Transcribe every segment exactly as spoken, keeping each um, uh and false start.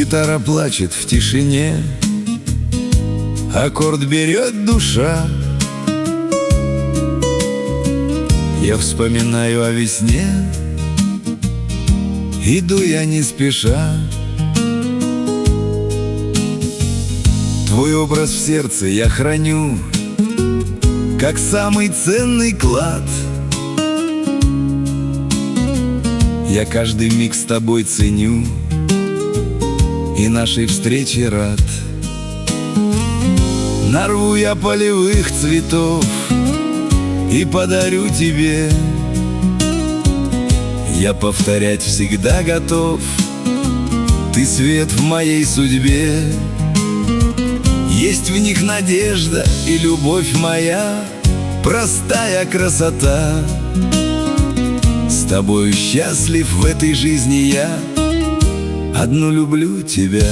Гитара плачет в тишине, аккорд берет душа. Я вспоминаю о весне, иду я не спеша. Твой образ в сердце я храню, как самый ценный клад. Я каждый миг с тобой ценю и нашей встрече рад. Нарву я полевых цветов и подарю тебе. Я повторять всегда готов, ты свет в моей судьбе. Есть в них надежда и любовь моя, простая красота. С тобою счастлив в этой жизни я, одну люблю тебя.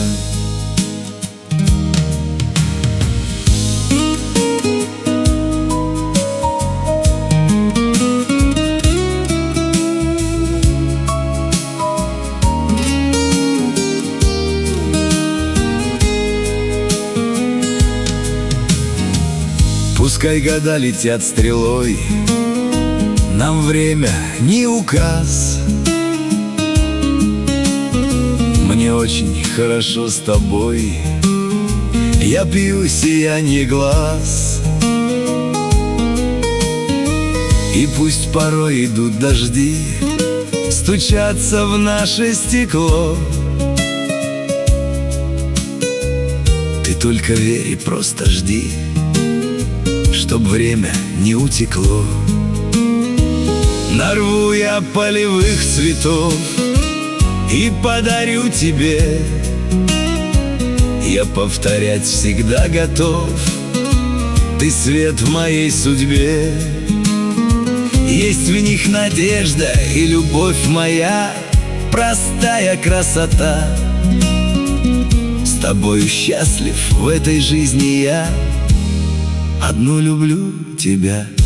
Пускай года летят стрелой, нам время не указ. Мне очень хорошо с тобой, я пью сияние глаз. И пусть порой идут дожди, стучатся в наше стекло. Ты только верь и просто жди, чтоб время не утекло. Нарву я полевых цветов и подарю тебе. Я повторять всегда готов, ты свет в моей судьбе. Есть в них надежда и любовь моя, простая красота. С тобою счастлив в этой жизни я, одну люблю тебя.